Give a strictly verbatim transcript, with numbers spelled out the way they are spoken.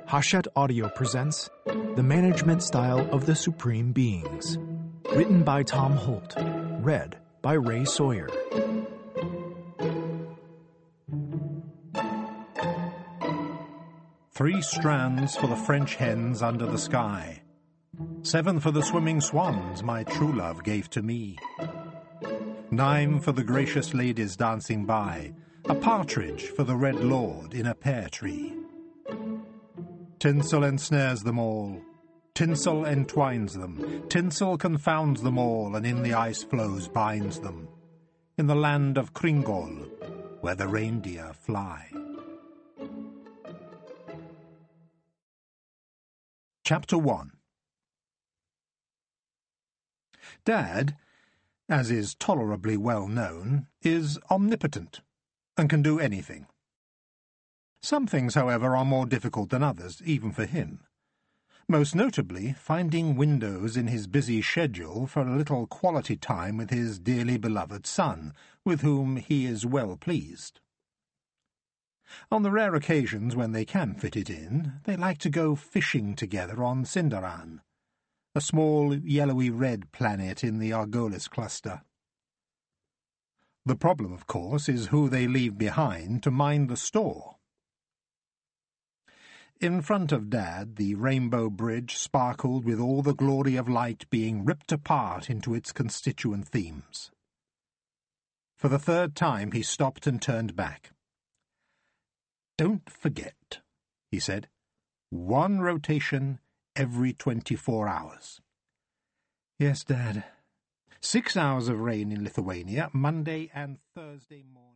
Hachette Audio presents The Management Style of the Supreme Beings. Written by Tom Holt. Read by Ray Sawyer. Three strands for the French hens under the sky. Seven for the swimming swans my true love gave to me. Nine for the gracious ladies dancing by. A partridge for the red lord in a pear tree. Tinsel ensnares them all. Tinsel entwines them. Tinsel confounds them all, and in the ice floes binds them. In the land of Kringol, where the reindeer fly. Chapter one. Dad, as is tolerably well known, is omnipotent, and can do anything. Some things, however, are more difficult than others, even for him. Most notably, finding windows in his busy schedule for a little quality time with his dearly beloved son, with whom he is well pleased. On the rare occasions when they can fit it in, they like to go fishing together on Sindaran, a small yellowy-red planet in the Argolis cluster. The problem, of course, is who they leave behind to mind the store. In front of Dad, the Rainbow Bridge sparkled with all the glory of light being ripped apart into its constituent themes. For the third time he stopped and turned back. "Don't forget," he said, "one rotation every twenty-four hours." "Yes, Dad. Six hours of rain in Lithuania, Monday and Thursday morning."